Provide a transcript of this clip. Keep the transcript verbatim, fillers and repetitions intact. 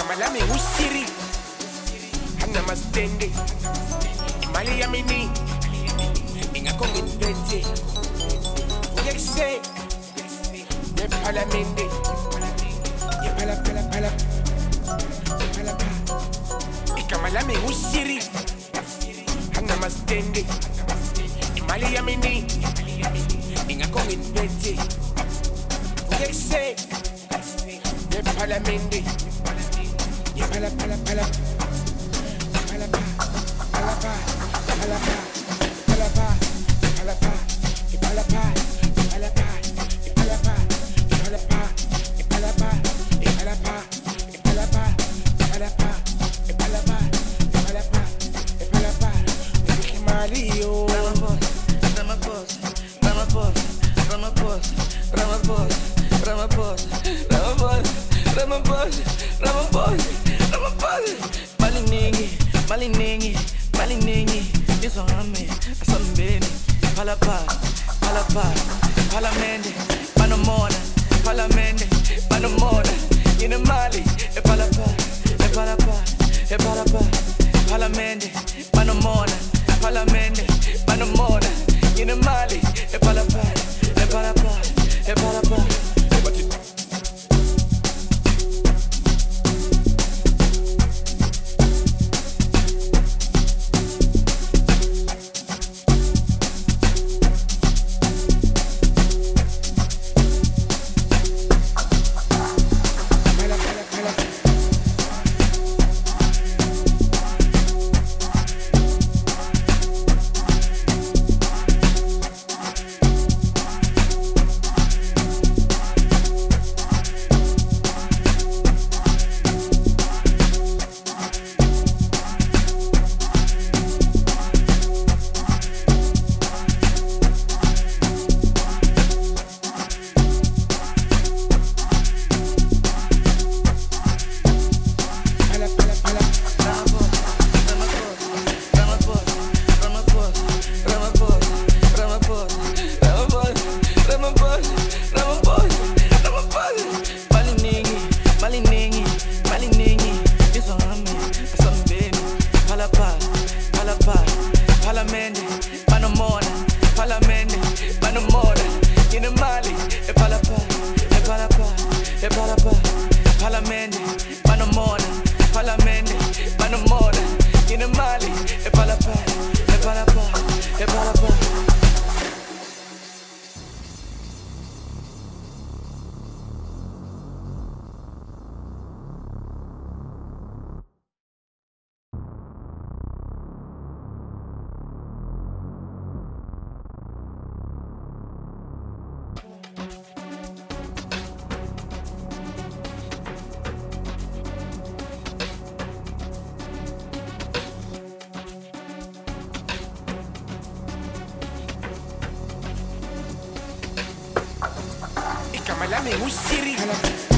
igama lami nguSiri anginamastende imali yami ni ingakho ngiphethe ngekuse nephalamende yephala phala phala phala phala igama lami nguSiri anginamastende imali yami ni ingakho ngiphethe ngekuse nephalamende yephala phala phala phala phala phala phala phala Maliningi, maliningi, iswa ngami asambeni. Palapa, palapa, palamende, panomona, palamende, panomona. Ine mali, e palapa, e palapa, e palapa, palamende, panomona, palamende, panomona. Ine mali, e palapa, e palapa, e palapa. igama lami nguSiri